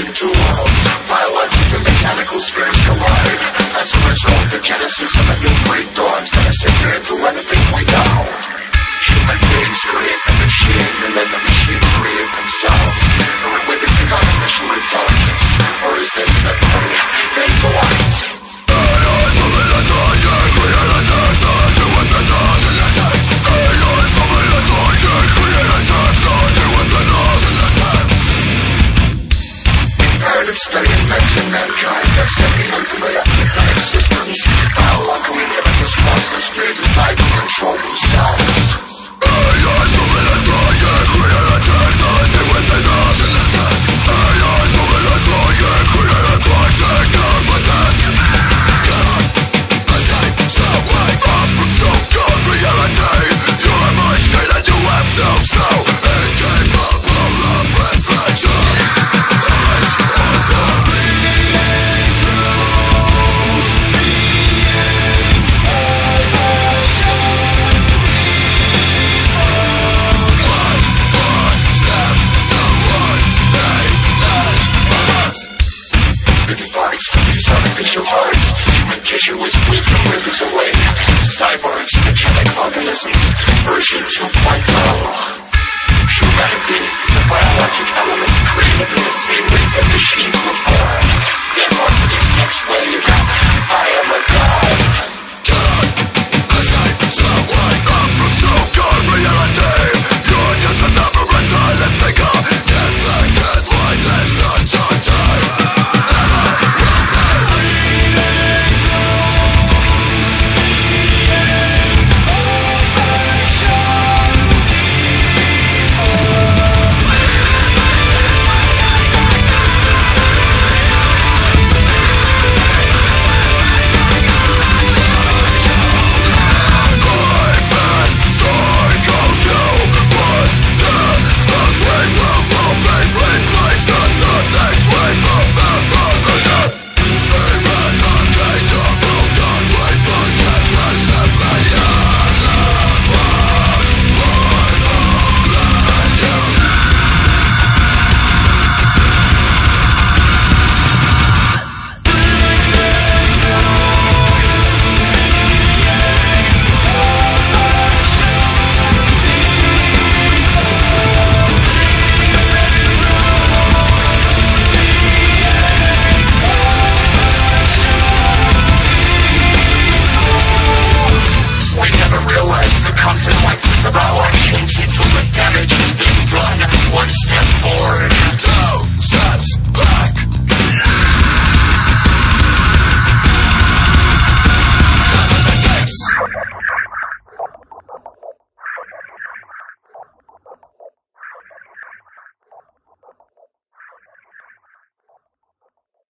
between two worlds. Biologic and mechanical spirits collide. As a result, the genesis of a new breed dawns that is superior to anything we know. Human beings create the machine, and then the machines create themselves. Are we witnessing artificial intelligence, or is this simply intellect? Studying events in mankind that seemingly familiar synthetic systems. How long can we live in this process they decide to control themselves? AI's moving and flying, creating technology within us. AI's moving and flying, creating technology within us. Escape, so wake up from so-called reality. You're a machine and you have no soul. Incapable of reflection. Artificial hearts, human tissue is weak and withers away. Cyborgs, mechanic organisms, version 2.0. Humanity, the biologic element created in the